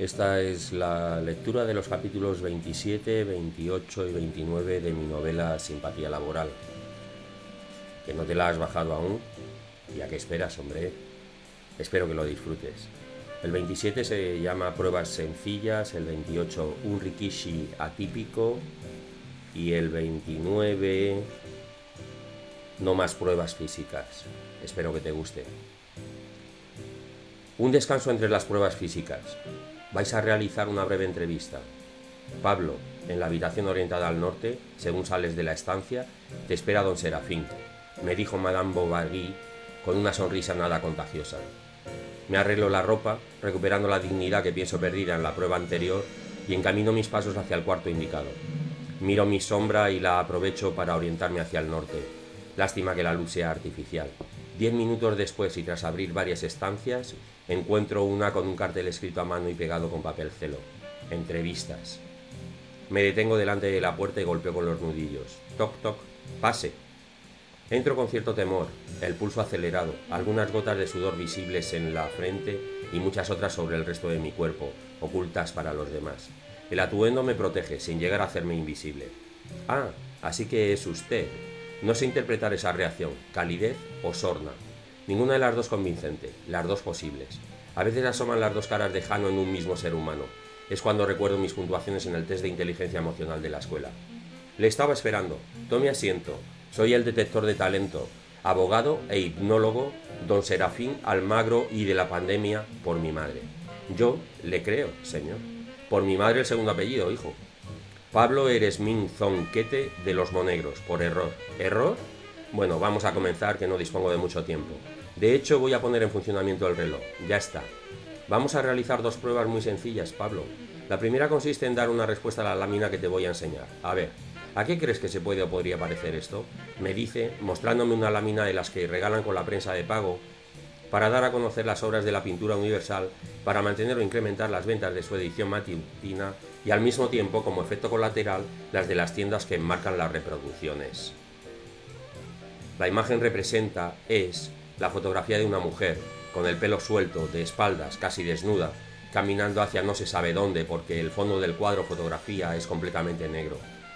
Esta es la lectura de los capítulos 27, 28 y 29 de mi novela Simpatía Laboral. ¿Que no te la has bajado aún? ¿Y a qué esperas, hombre? Espero que lo disfrutes. El 27 se llama Pruebas Sencillas, el 28 un rikishi atípico y el 29 no más pruebas físicas. Espero que te guste. Un descanso entre las pruebas físicas. Vais a realizar una breve entrevista. Pablo, en la habitación orientada al norte, según sales de la estancia, te espera don Serafín, me dijo Madame Bovary con una sonrisa nada contagiosa. Me arreglo la ropa, recuperando la dignidad que pienso perdida en la prueba anterior, y encamino mis pasos hacia el cuarto indicado. Miro mi sombra y la aprovecho para orientarme hacia el norte. Lástima que la luz sea artificial. 10 minutos después y tras abrir varias estancias, encuentro una con un cartel escrito a mano y pegado con papel celo. Entrevistas. Me detengo delante de la puerta y golpeo con los nudillos. Toc, toc. Pase. Entro con cierto temor, el pulso acelerado, algunas gotas de sudor visibles en la frente y muchas otras sobre el resto de mi cuerpo, ocultas para los demás. El atuendo me protege, sin llegar a hacerme invisible. Ah, así que es usted. No sé interpretar esa reacción, calidez o sorna. Ninguna de las dos convincente, las dos posibles. A veces asoman las dos caras de Jano en un mismo ser humano. Es cuando recuerdo mis puntuaciones en el test de inteligencia emocional de la escuela. Le estaba esperando. Tome asiento. Soy el detector de talento, abogado e hipnólogo don Serafín Almagro y de la pandemia por mi madre. Yo le creo, señor. Por mi madre el segundo apellido, hijo. Pablo Eresmin Zonquete de los Monegros, por error. ¿Error? Bueno, vamos a comenzar, que no dispongo de mucho tiempo. De hecho, voy a poner en funcionamiento el reloj. Ya está. Vamos a realizar dos pruebas muy sencillas, Pablo. La primera consiste en dar una respuesta a la lámina que te voy a enseñar. A ver, ¿a qué crees que se puede o podría parecer esto? Me dice, mostrándome una lámina de las que regalan con la prensa de pago, para dar a conocer las obras de la pintura universal, para mantener o incrementar las ventas de su edición matutina y al mismo tiempo, como efecto colateral, las de las tiendas que enmarcan las reproducciones. La imagen representa, es, la fotografía de una mujer, con el pelo suelto, de espaldas, casi desnuda, caminando hacia no se sabe dónde porque el fondo del cuadro fotografía es completamente negro.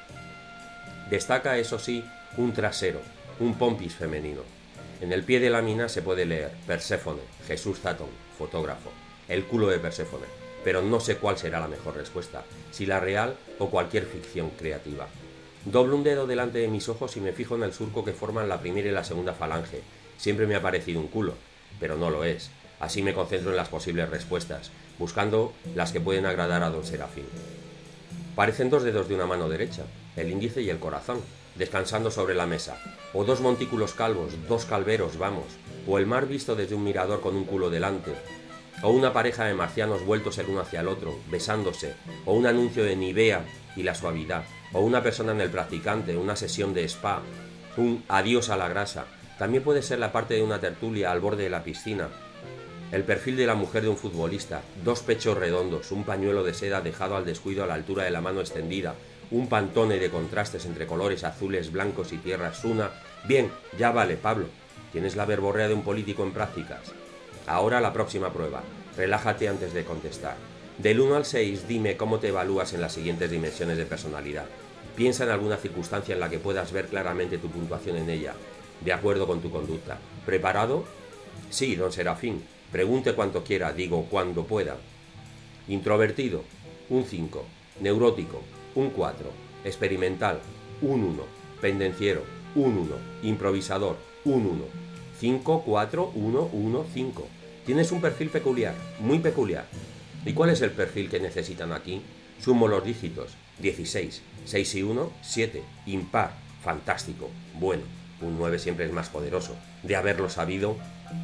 Destaca, eso sí, un trasero, un pompis femenino. En el pie de la mina se puede leer Perséfone, Jesús Zatón, fotógrafo, el culo de Perséfone, pero no sé cuál será la mejor respuesta, si la real o cualquier ficción creativa. Doblo un dedo delante de mis ojos y me fijo en el surco que forman la primera y la segunda falange. Siempre me ha parecido un culo, pero no lo es. Así me concentro en las posibles respuestas, buscando las que pueden agradar a don Serafín. Parecen dos dedos de una mano derecha, el índice y el corazón, descansando sobre la mesa, o dos montículos calvos, dos calveros, vamos, o el mar visto desde un mirador con un culo delante, o una pareja de marcianos vueltos el uno hacia el otro, besándose, o un anuncio de Nivea y la suavidad, o una persona en el practicante, una sesión de spa, un adiós a la grasa. También puede ser la parte de una tertulia al borde de la piscina, el perfil de la mujer de un futbolista, dos pechos redondos, un pañuelo de seda dejado al descuido a la altura de la mano extendida, un pantone de contrastes entre colores azules, blancos y tierras, una... Bien, ya vale, Pablo. Tienes la verborrea de un político en prácticas. Ahora la próxima prueba. Relájate antes de contestar. Del 1 al 6, dime cómo te evalúas en las siguientes dimensiones de personalidad. Piensa en alguna circunstancia en la que puedas ver claramente tu puntuación en ella, de acuerdo con tu conducta. ¿Preparado? Sí, don Serafín. Pregunte cuanto quiera, digo cuando pueda. Introvertido, un 5. Neurótico, un 4. Experimental, un 1. Pendenciero, un 1. Improvisador, un 1. 5, 4, 1, 1, 5. Tienes un perfil peculiar, muy peculiar. ¿Y cuál es el perfil que necesitan aquí? Sumo los dígitos. 16. 6 y 1, 7. Impar, fantástico. Bueno, un 9 siempre es más poderoso. De haberlo sabido...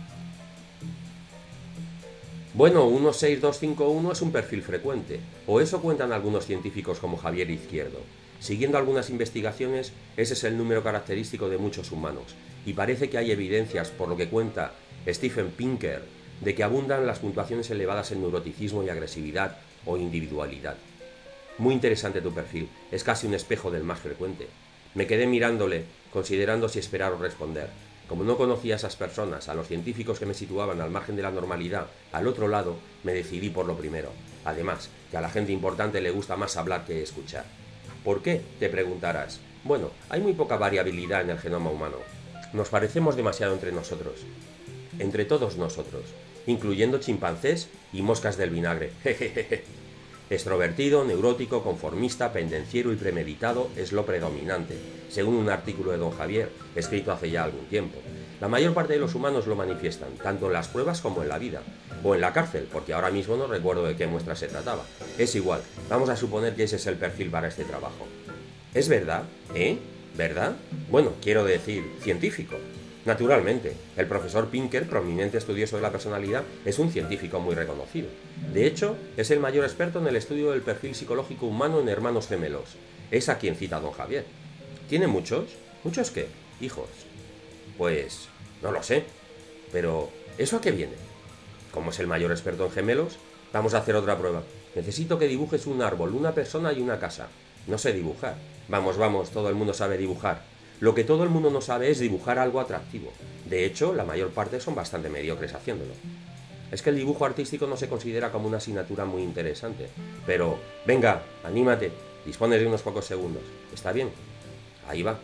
Bueno, 16251 es un perfil frecuente, o eso cuentan algunos científicos como Javier Izquierdo. Siguiendo algunas investigaciones, ese es el número característico de muchos humanos, y parece que hay evidencias, por lo que cuenta Steven Pinker, de que abundan las puntuaciones elevadas en neuroticismo y agresividad o individualidad. Muy interesante tu perfil, es casi un espejo del más frecuente. Me quedé mirándole, considerando si esperar o responder. Como no conocía a esas personas, a los científicos que me situaban al margen de la normalidad, al otro lado, me decidí por lo primero. Además, que a la gente importante le gusta más hablar que escuchar. ¿Por qué?, te preguntarás. Bueno, hay muy poca variabilidad en el genoma humano. Nos parecemos demasiado entre nosotros. Entre todos nosotros, incluyendo chimpancés y moscas del vinagre. Jejeje. Extrovertido, neurótico, conformista, pendenciero y premeditado es lo predominante, según un artículo de don Javier, escrito hace ya algún tiempo. La mayor parte de los humanos lo manifiestan, tanto en las pruebas como en la vida, o en la cárcel, porque ahora mismo no recuerdo de qué muestra se trataba. Es igual, vamos a suponer que ese es el perfil para este trabajo. ¿Es verdad? ¿Eh? ¿Verdad? Bueno, quiero decir, científico. Naturalmente, el profesor Pinker, prominente estudioso de la personalidad, es un científico muy reconocido. De hecho, es el mayor experto en el estudio del perfil psicológico humano en hermanos gemelos. Es a quien cita don Javier. ¿Tiene muchos? ¿Muchos qué? Hijos. Pues no lo sé. Pero, ¿eso a qué viene? Como es el mayor experto en gemelos, vamos a hacer otra prueba. Necesito que dibujes un árbol, una persona y una casa. No sé dibujar. Vamos, todo el mundo sabe dibujar. Lo que todo el mundo no sabe es dibujar algo atractivo. De hecho, la mayor parte son bastante mediocres haciéndolo. Es que el dibujo artístico no se considera como una asignatura muy interesante. Pero, venga, anímate, dispones de unos pocos segundos. ¿Está bien? Ahí va.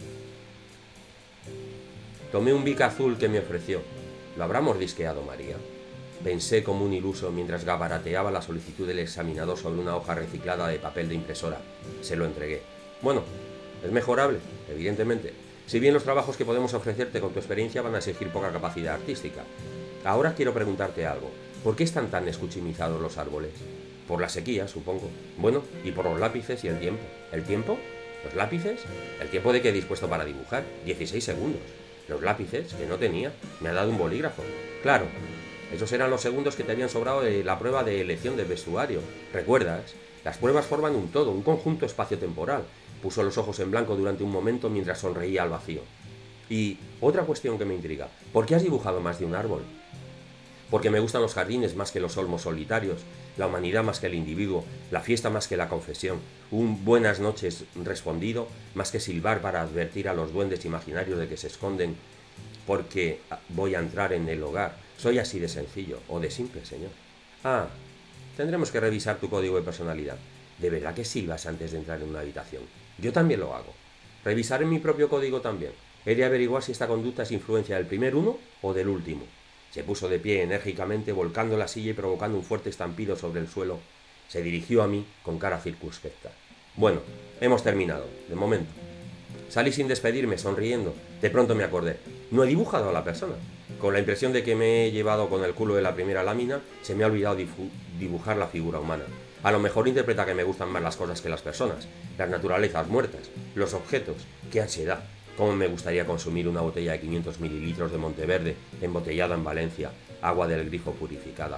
Tomé un Bic azul que me ofreció. ¿Lo habrá mordisqueado María? Pensé como un iluso mientras gabarateaba la solicitud del examinador sobre una hoja reciclada de papel de impresora. Se lo entregué. Bueno, es mejorable, evidentemente. Si bien los trabajos que podemos ofrecerte con tu experiencia van a exigir poca capacidad artística. Ahora quiero preguntarte algo. ¿Por qué están tan escuchimizados los árboles? Por la sequía, supongo. Bueno, y por los lápices y el tiempo. ¿El tiempo? ¿Los lápices? ¿El tiempo de que he dispuesto para dibujar? 16 segundos. Los lápices, que no tenía. Me ha dado un bolígrafo. Claro. Esos eran los segundos que te habían sobrado de la prueba de elección del vestuario. ¿Recuerdas? Las pruebas forman un todo, un conjunto espacio-temporal. Puso los ojos en blanco durante un momento mientras sonreía al vacío. Y otra cuestión que me intriga. ¿Por qué has dibujado más de un árbol? Porque me gustan los jardines más que los olmos solitarios, la humanidad más que el individuo, la fiesta más que la confesión, un buenas noches respondido más que silbar para advertir a los duendes imaginarios de que se esconden porque voy a entrar en el hogar. Soy así de sencillo, o de simple, señor. Ah, tendremos que revisar tu código de personalidad. ¿De verdad que silbas antes de entrar en una habitación? Yo también lo hago. Revisaré mi propio código también. He de averiguar si esta conducta es influencia del primer uno o del último. Se puso de pie enérgicamente, volcando la silla y provocando un fuerte estampido sobre el suelo. Se dirigió a mí con cara circunspecta. Bueno, hemos terminado, de momento. Salí sin despedirme, sonriendo. De pronto me acordé. No he dibujado a la persona. Con la impresión de que me he llevado con el culo de la primera lámina, se me ha olvidado dibujar la figura humana. A lo mejor interpreta que me gustan más las cosas que las personas, las naturalezas muertas, los objetos. ¡Qué ansiedad! Cómo me gustaría consumir una botella de 500 mililitros de Monteverde, embotellada en Valencia, agua del grifo purificada.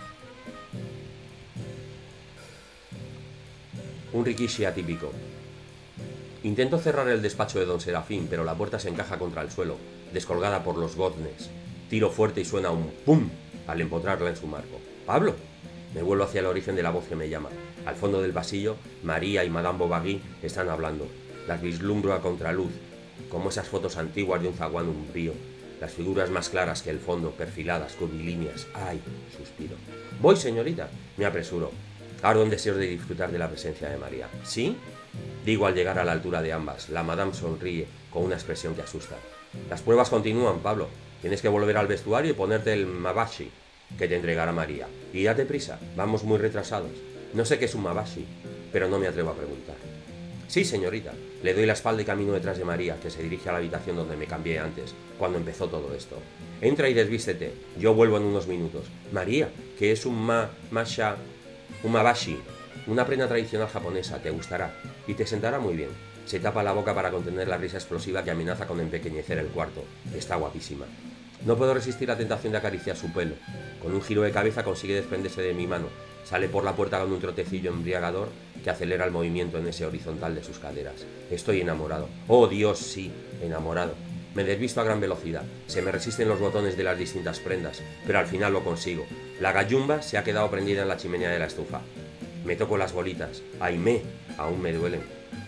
Un rikishi atípico. Intento cerrar el despacho de don Serafín, pero la puerta se encaja contra el suelo, descolgada por los goznes. Tiro fuerte y suena un ¡pum! Al empotrarla en su marco. ¡Pablo! Me vuelvo hacia el origen de la voz que me llama. Al fondo del pasillo, María y Madame Bovary están hablando. Las vislumbro a contraluz, como esas fotos antiguas de un zaguán umbrío. Las figuras más claras que el fondo, perfiladas, curvilíneas. ¡Ay! Suspiro. Voy, señorita. Me apresuro. Ardo un deseo de disfrutar de la presencia de María. ¿Sí? Digo al llegar a la altura de ambas. La madame sonríe con una expresión que asusta. Las pruebas continúan, Pablo. Tienes que volver al vestuario y ponerte el mabashi que te entregará María. Y date prisa, vamos muy retrasados. No sé qué es un mabashi, pero no me atrevo a preguntar. Sí, señorita. Le doy la espalda y camino detrás de María, que se dirige a la habitación donde me cambié antes, cuando empezó todo esto. Entra y desvístete. Yo vuelvo en unos minutos. María, ¿qué es un mabashi? Una prenda tradicional japonesa, te gustará y te sentará muy bien. Se tapa la boca para contener la risa explosiva que amenaza con empequeñecer el cuarto. Está guapísima. No puedo resistir la tentación de acariciar su pelo. Con un giro de cabeza consigue desprenderse de mi mano. Sale por la puerta con un trotecillo embriagador que acelera el movimiento en ese horizontal de sus caderas. Estoy enamorado. Oh, Dios, sí, enamorado. Me desvisto a gran velocidad. Se me resisten los botones de las distintas prendas, pero al final lo consigo. La gallumba se ha quedado prendida en la chimenea de la estufa. Me toco las bolitas. ¡Ay, aún me duelen!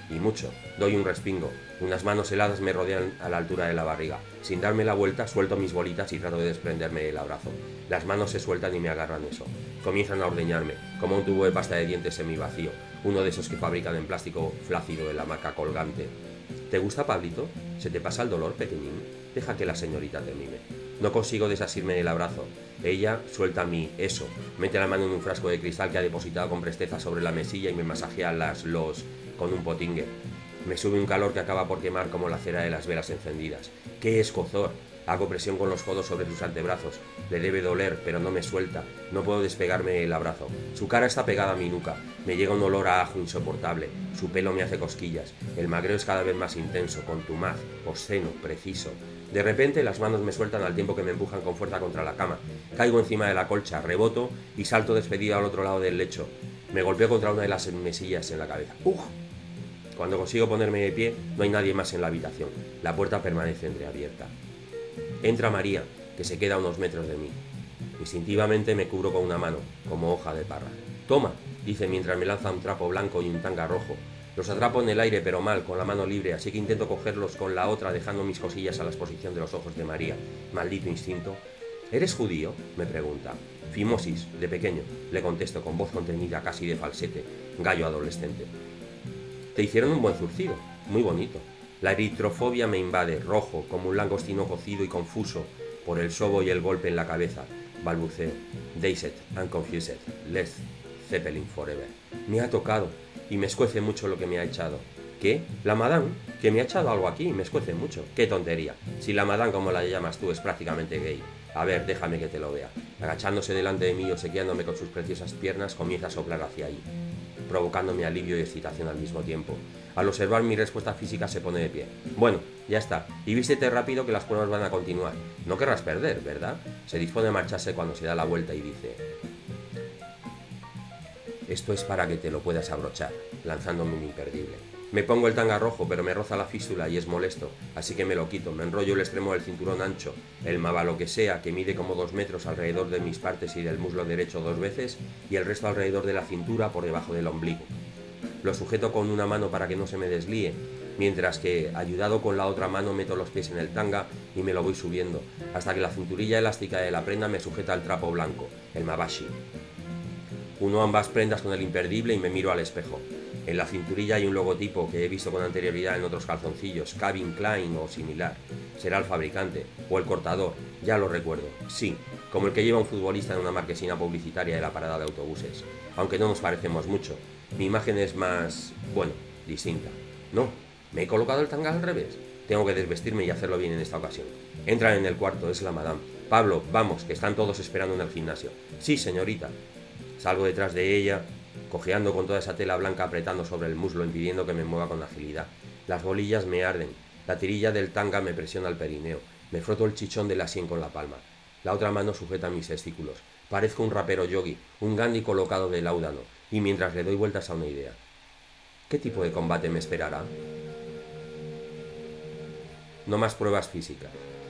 Y mucho. Doy un respingo. Unas manos heladas me rodean a la altura de la barriga. Sin darme la vuelta, suelto mis bolitas y trato de desprenderme del abrazo. Las manos se sueltan y me agarran eso. Comienzan a ordeñarme, como un tubo de pasta de dientes semivacío, uno de esos que fabrican en plástico flácido de la marca Colgante. ¿Te gusta, Pablito? ¿Se te pasa el dolor, pequeñín? Deja que la señorita te mime. No consigo desasirme del abrazo. Ella suelta mi eso, mete la mano en un frasco de cristal que ha depositado con presteza sobre la mesilla y me masajea los con un potingue. Me sube un calor que acaba por quemar como la cera de las velas encendidas. ¡Qué escozor! Hago presión con los codos sobre sus antebrazos. Le debe doler, pero no me suelta. No puedo despegarme del abrazo. Su cara está pegada a mi nuca. Me llega un olor a ajo insoportable. Su pelo me hace cosquillas. El magreo es cada vez más intenso, contumaz, obsceno, preciso. De repente las manos me sueltan al tiempo que me empujan con fuerza contra la cama. Caigo encima de la colcha, reboto y salto despedido al otro lado del lecho. Me golpeo contra una de las mesillas en la cabeza. ¡Uf! Cuando consigo ponerme de pie, no hay nadie más en la habitación. La puerta permanece entreabierta. Entra María, que se queda a unos metros de mí. Instintivamente me cubro con una mano, como hoja de parra. «Toma», dice mientras me lanza un trapo blanco y un tanga rojo. Los atrapo en el aire, pero mal, con la mano libre, así que intento cogerlos con la otra, dejando mis cosillas a la exposición de los ojos de María. Maldito instinto. «¿Eres judío?», me pregunta. «Fimosis, de pequeño», le contesto con voz contenida casi de falsete, gallo adolescente. «Te hicieron un buen zurcido, muy bonito». La eritrofobia me invade, rojo, como un langostino cocido y confuso por el sobo y el golpe en la cabeza. Balbuceo. «Dazed and confused. Led Zeppelin forever». Me ha tocado y me escuece mucho lo que me ha echado. ¿Qué? ¿La madame? ¿Que me ha echado algo aquí? Me escuece mucho. ¡Qué tontería! Si la madame, como la llamas tú, es prácticamente gay. A ver, déjame que te lo vea. Agachándose delante de mí y obsequiándome con sus preciosas piernas, comienza a soplar hacia ahí, provocándome alivio y excitación al mismo tiempo. Al observar mi respuesta física se pone de pie. «Bueno, ya está. Y vístete rápido que las pruebas van a continuar. No querrás perder, ¿verdad?». Se dispone a marcharse cuando se da la vuelta y dice: «Esto es para que te lo puedas abrochar», lanzándome un imperdible. Me pongo el tanga rojo, pero me roza la fístula y es molesto, así que me lo quito. Me enrollo el extremo del cinturón ancho, el mabalo que sea, que mide como 2 metros alrededor de mis partes y del muslo derecho 2 veces, y el resto alrededor de la cintura por debajo del ombligo. Lo sujeto con una mano para que no se me deslíe, mientras que, ayudado con la otra mano, meto los pies en el tanga y me lo voy subiendo, hasta que la cinturilla elástica de la prenda me sujeta el trapo blanco, el mabashi. Uno ambas prendas con el imperdible y me miro al espejo. En la cinturilla hay un logotipo que he visto con anterioridad en otros calzoncillos, Calvin Klein o similar. Será el fabricante, o el cortador, ya lo recuerdo. Sí, como el que lleva un futbolista en una marquesina publicitaria de la parada de autobuses. Aunque no nos parecemos mucho. Mi imagen es más, bueno, distinta. No, ¿me he colocado el tanga al revés? Tengo que desvestirme y hacerlo bien en esta ocasión. Entran en el cuarto, es la madame. «Pablo, vamos, que están todos esperando en el gimnasio». «Sí, señorita». Salgo detrás de ella, cojeando con toda esa tela blanca apretando sobre el muslo, impidiendo que me mueva con agilidad. Las bolillas me arden. La tirilla del tanga me presiona el perineo. Me froto el chichón de la sien con la palma. La otra mano sujeta mis testículos. Parezco un rapero yogi, un Gandhi colocado de láudano, y mientras le doy vueltas a una idea. ¿Qué tipo de combate me esperará? No más pruebas físicas.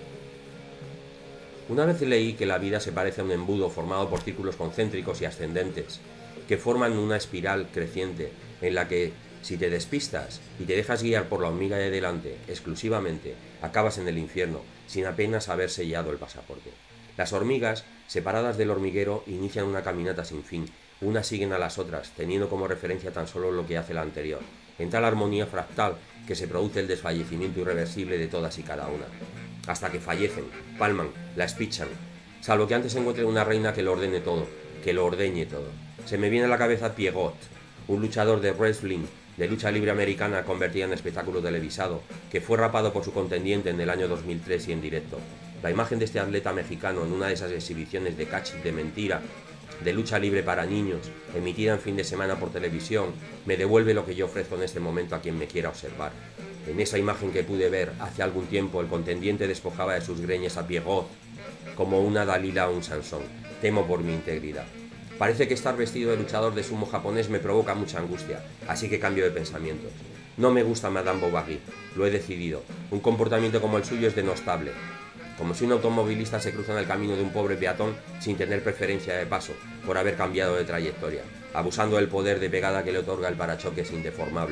Una vez leí que la vida se parece a un embudo formado por círculos concéntricos y ascendentes, que forman una espiral creciente, en la que, si te despistas y te dejas guiar por la hormiga de delante exclusivamente, acabas en el infierno, sin apenas haber sellado el pasaporte. Las hormigas, separadas del hormiguero, inician una caminata sin fin. Unas siguen a las otras, teniendo como referencia tan solo lo que hace la anterior, en tal armonía fractal que se produce el desfallecimiento irreversible de todas y cada una. Hasta que fallecen, palman, la espichan, salvo que antes encuentren una reina que lo ordene todo, que lo ordeñe todo. Se me viene a la cabeza Piegot, un luchador de wrestling, de lucha libre americana convertida en espectáculo televisado, que fue rapado por su contendiente en el año 2003 y en directo. La imagen de este atleta mexicano en una de esas exhibiciones de catch de mentira, de lucha libre para niños, emitida en fin de semana por televisión, me devuelve lo que yo ofrezco en este momento a quien me quiera observar. En esa imagen que pude ver hace algún tiempo, el contendiente despojaba de sus greñas a Piegot, como una Dalila o un Sansón. Temo por mi integridad. Parece que estar vestido de luchador de sumo japonés me provoca mucha angustia, así que cambio de pensamientos. No me gusta Madame Bovary, lo he decidido. Un comportamiento como el suyo es denostable. Como si un automovilista se cruza en el camino de un pobre peatón sin tener preferencia de paso, por haber cambiado de trayectoria, abusando del poder de pegada que le otorga el parachoques indeformable.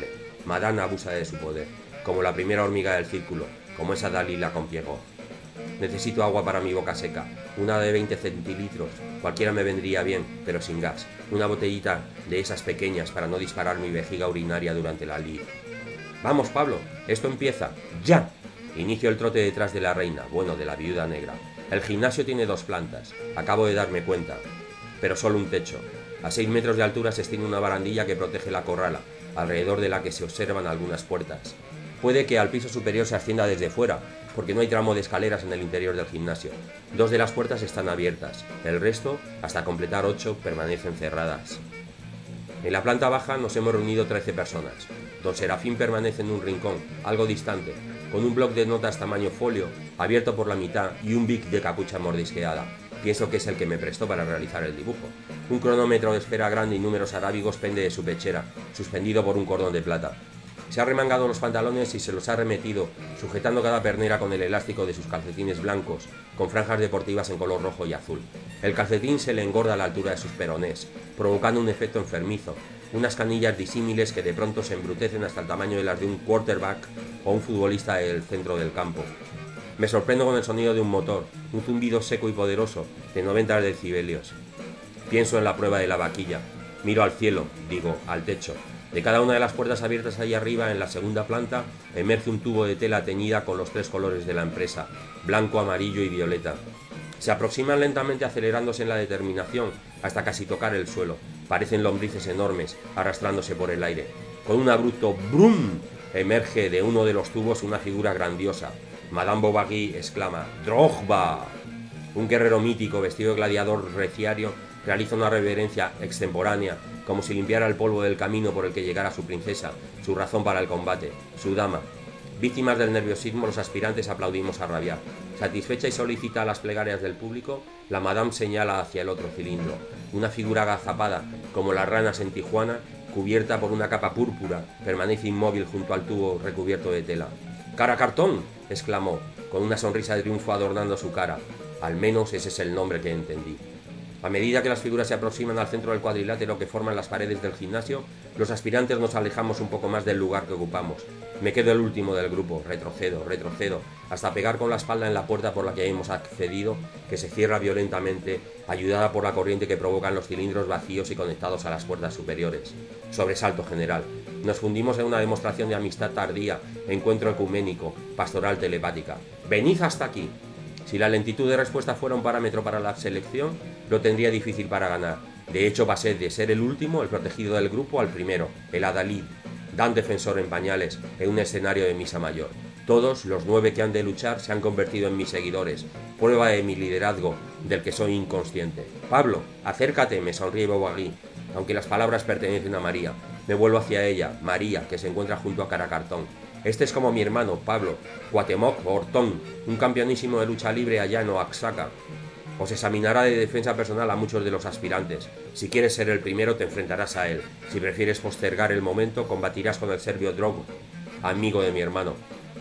Madame abusa de su poder, como la primera hormiga del círculo, como esa Dalila con Pierrot. Necesito agua para mi boca seca, una de 20 centilitros, cualquiera me vendría bien, pero sin gas, una botellita de esas pequeñas para no disparar mi vejiga urinaria durante la lid. Vamos, Pablo, esto empieza, ¡ya! Inicio el trote detrás de la reina, bueno, de la viuda negra. El gimnasio tiene 2 plantas, acabo de darme cuenta, pero solo un techo. A 6 metros de altura se extiende una barandilla que protege la corrala, alrededor de la que se observan algunas puertas. Puede que al piso superior se ascienda desde fuera, porque no hay tramo de escaleras en el interior del gimnasio. 2 de las puertas están abiertas, el resto, hasta completar 8, permanecen cerradas. En la planta baja nos hemos reunido 13 personas. Don Serafín permanece en un rincón, algo distante, con un bloc de notas tamaño folio, abierto por la mitad y un bic de capucha mordisqueada. Pienso que es el que me prestó para realizar el dibujo. Un cronómetro de esfera grande y números arábigos pende de su pechera, suspendido por un cordón de plata. Se ha remangado los pantalones y se los ha remetido, sujetando cada pernera con el elástico de sus calcetines blancos, con franjas deportivas en color rojo y azul. El calcetín se le engorda a la altura de sus peronés, provocando un efecto enfermizo, unas canillas disímiles que de pronto se embrutecen hasta el tamaño de las de un quarterback o un futbolista del centro del campo. Me sorprendo con el sonido de un motor, un zumbido seco y poderoso, de 90 decibelios. Pienso en la prueba de la vaquilla. Miro al cielo, digo, al techo. De cada una de las puertas abiertas ahí arriba, en la segunda planta, emerge un tubo de tela teñida con los 3 colores de la empresa, blanco, amarillo y violeta. Se aproximan lentamente acelerándose en la determinación, hasta casi tocar el suelo. Parecen lombrices enormes, arrastrándose por el aire. Con un abrupto ¡brum! Emerge de uno de los tubos una figura grandiosa. Madame Bovary exclama «¡Drogba!». Un guerrero mítico, vestido de gladiador reciario, realiza una reverencia extemporánea, como si limpiara el polvo del camino por el que llegara su princesa, su razón para el combate, su dama. Víctimas del nerviosismo, los aspirantes aplaudimos a rabiar. Satisfecha y solícita a las plegarias del público, la madame señala hacia el otro cilindro. Una figura agazapada, como las ranas en Tijuana, cubierta por una capa púrpura, permanece inmóvil junto al tubo recubierto de tela. «¡Cara cartón!», exclamó, con una sonrisa de triunfo adornando su cara. Al menos ese es el nombre que entendí. A medida que las figuras se aproximan al centro del cuadrilátero que forman las paredes del gimnasio, los aspirantes nos alejamos un poco más del lugar que ocupamos. Me quedo el último del grupo, retrocedo, hasta pegar con la espalda en la puerta por la que hemos accedido, que se cierra violentamente, ayudada por la corriente que provocan los cilindros vacíos y conectados a las puertas superiores. Sobresalto general. Nos fundimos en una demostración de amistad tardía, encuentro ecuménico, pastoral telepática. ¡Venid hasta aquí! Si la lentitud de respuesta fuera un parámetro para la selección, lo tendría difícil para ganar. De hecho, pasé de ser el último, el protegido del grupo, al primero, el adalid, dan defensor en pañales, en un escenario de misa mayor. Todos, los 9 que han de luchar, se han convertido en mis seguidores, prueba de mi liderazgo, del que soy inconsciente. «Pablo, acércate», me sonríe Bovary, aunque las palabras pertenecen a María. Me vuelvo hacia ella, María, que se encuentra junto a Caracartón. «Este es como mi hermano, Pablo, Cuauhtémoc Ortón, un campeonísimo de lucha libre allá en Oaxaca. Os examinará de defensa personal a muchos de los aspirantes. Si quieres ser el primero, te enfrentarás a él. Si prefieres postergar el momento, combatirás con el serbio Drogo, amigo de mi hermano».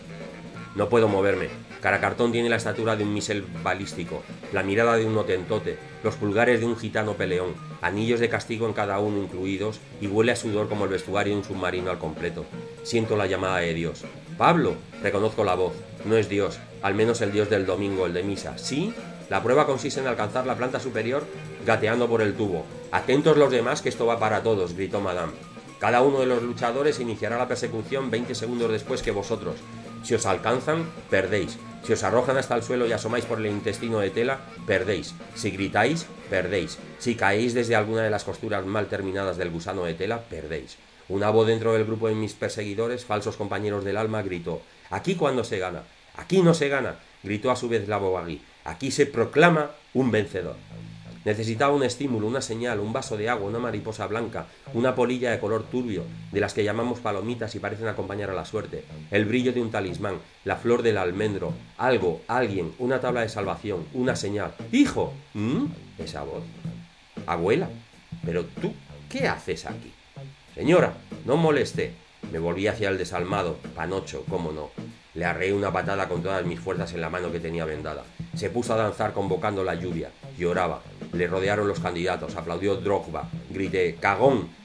No puedo moverme. Caracartón tiene la estatura de un misil balístico, la mirada de un hotentote, los pulgares de un gitano peleón, anillos de castigo en cada uno incluidos, y huele a sudor como el vestuario de un submarino al completo. Siento la llamada de Dios. «¡Pablo!». Reconozco la voz. No es Dios, al menos el Dios del domingo, el de misa. ¿Sí? La prueba consiste en alcanzar la planta superior gateando por el tubo. «Atentos los demás, que esto va para todos», gritó Madame. «Cada uno de los luchadores iniciará la persecución 20 segundos después que vosotros. Si os alcanzan, perdéis. Si os arrojan hasta el suelo y asomáis por el intestino de tela, perdéis. Si gritáis, perdéis. Si caéis desde alguna de las costuras mal terminadas del gusano de tela, perdéis». Una voz dentro del grupo de mis perseguidores, falsos compañeros del alma, gritó: «Aquí cuando se gana». «Aquí no se gana», gritó a su vez la Bovary. «Aquí se proclama un vencedor». Necesitaba un estímulo, una señal, un vaso de agua, una mariposa blanca, una polilla de color turbio, de las que llamamos palomitas y parecen acompañar a la suerte, el brillo de un talismán, la flor del almendro, algo, alguien, una tabla de salvación, una señal. «¡Hijo!». Esa voz. «Abuela, pero tú, ¿qué haces aquí?». «Señora, no moleste». Me volví hacia el desalmado, panocho, cómo no. Le arreé una patada con todas mis fuerzas en la mano que tenía vendada. Se puso a danzar convocando la lluvia. Lloraba. Le rodearon los candidatos. Aplaudió Drogba. Grité: «¡Cagón!».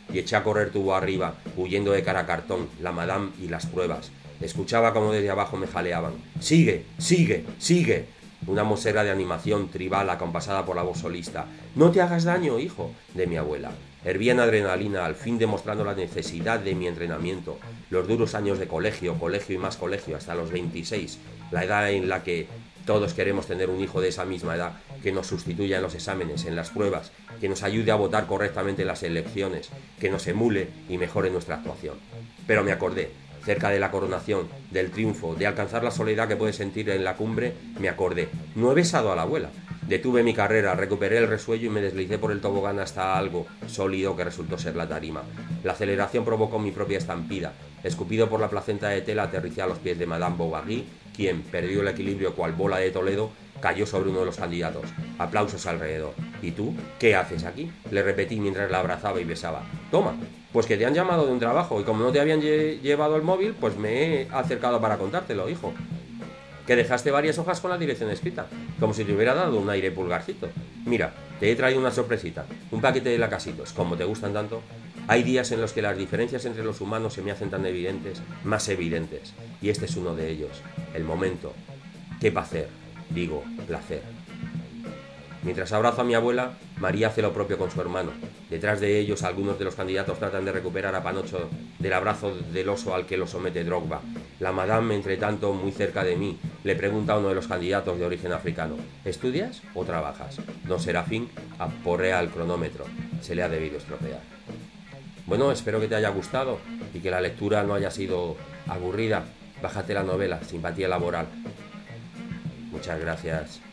y eché a correr tubo arriba, huyendo de cara a cartón, la madame y las pruebas. Escuchaba como desde abajo me jaleaban. ¡Sigue! ¡Sigue! ¡Sigue! Una mosera de animación tribal acompasada por la voz solista. «No te hagas daño, hijo», de mi abuela. Hervía en adrenalina, al fin demostrando la necesidad de mi entrenamiento. Los duros años de colegio, colegio y más colegio, hasta los 26, la edad en la que todos queremos tener un hijo de esa misma edad, que nos sustituya en los exámenes, en las pruebas, que nos ayude a votar correctamente en las elecciones, que nos emule y mejore nuestra actuación. Pero me acordé, cerca de la coronación, del triunfo, de alcanzar la soledad que puedes sentir en la cumbre, me acordé. No he besado a la abuela. Detuve mi carrera, recuperé el resuello y me deslicé por el tobogán hasta algo sólido que resultó ser la tarima. La aceleración provocó mi propia estampida. Escupido por la placenta de tela, aterricé a los pies de Madame Bovary, quien perdió el equilibrio cual bola de Toledo, cayó sobre uno de los candidatos. Aplausos alrededor. ¿Y tú? ¿Qué haces aquí?, le repetí mientras la abrazaba y besaba. Toma, pues que te han llamado de un trabajo y como no te habían llevado el móvil, pues me he acercado para contártelo, hijo. Que dejaste varias hojas con la dirección escrita, como si te hubiera dado un aire pulgarcito. Mira, te he traído una sorpresita, un paquete de lacasitos, como te gustan tanto. Hay días en los que las diferencias entre los humanos se me hacen tan evidentes, más evidentes, y este es uno de ellos, el momento. ¿Qué placer? Digo, placer. Mientras abrazo a mi abuela, María hace lo propio con su hermano. Detrás de ellos, algunos de los candidatos tratan de recuperar a Panocho del abrazo del oso al que lo somete Drogba. La madame, entre tanto, muy cerca de mí, le pregunta a uno de los candidatos de origen africano: ¿estudias o trabajas? Don Serafín aporrea el cronómetro. Se le ha debido estropear. Bueno, espero que te haya gustado y que la lectura no haya sido aburrida. Bájate la novela, Simpatía Laboral. Muchas gracias.